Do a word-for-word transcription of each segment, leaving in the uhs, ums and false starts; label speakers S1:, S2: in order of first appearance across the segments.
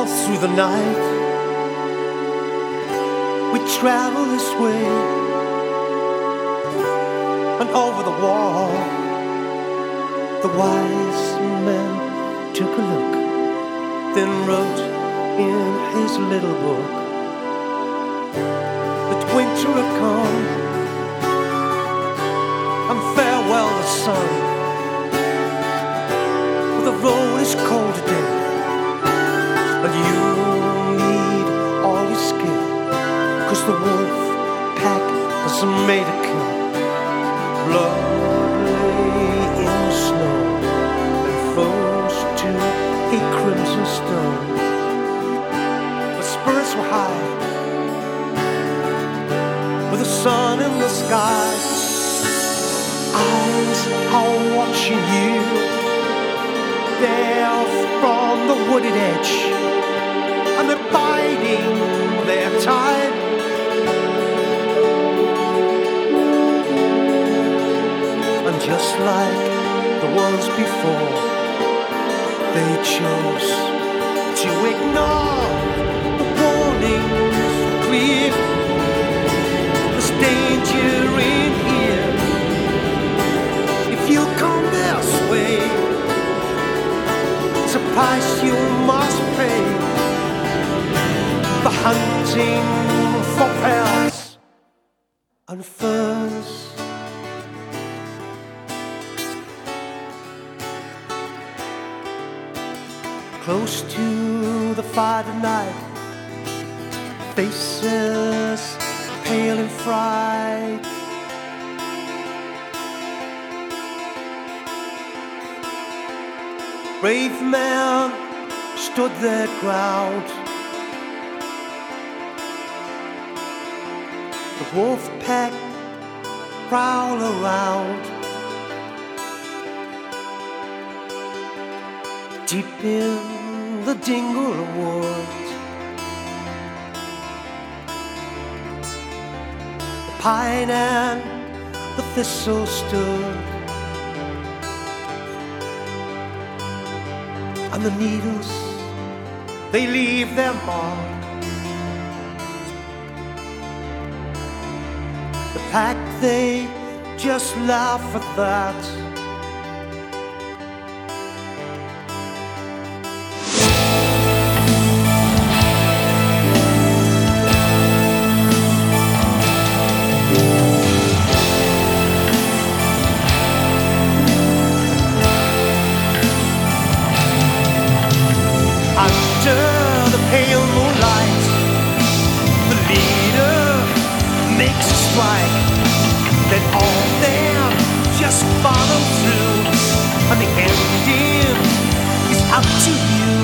S1: all through the night we travel this way, and over the wall the wise man took a look, then wrote in his little book that winter had come, and farewell the sun, for the road is cold today, and you need all your skill, 'cause the wolf pack has made a kill. Blood lay in the snow and froze to a crimson stone. The spirits were high with the sun in the sky. Eyes are watching you there from the wooded edge, and they're biding their time. And just like the ones before, they chose to ignore the warnings clear. There's danger in here if you come this way. It's a price you must pay for hunting for pearls and furs. Close to the fire tonight, faces pale in fright. Brave men stood their ground. The wolf pack prowl around. Deep in the dingle wood, the pine and the thistle stood, and the needles, they leave their mark. The pack, they just laugh at that. Under the pale moonlight, the leader makes a strike. Then all them just follow through, and the ending is up to you.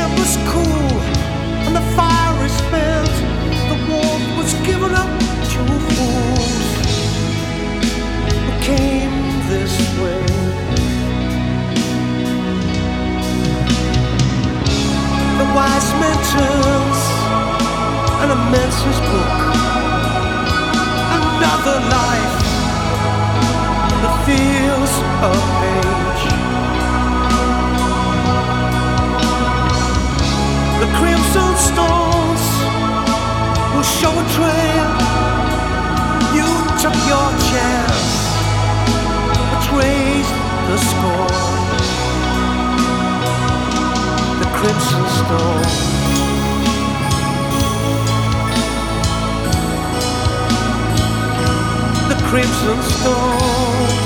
S1: air was cool and the fire is spent. The warmth was given up to fools who came this way. The wise man turns and amends his book. Another life that feels a page. The crimson stones will show a trail. You took your chance, betrayed the scorn. The crimson stone. The crimson stone.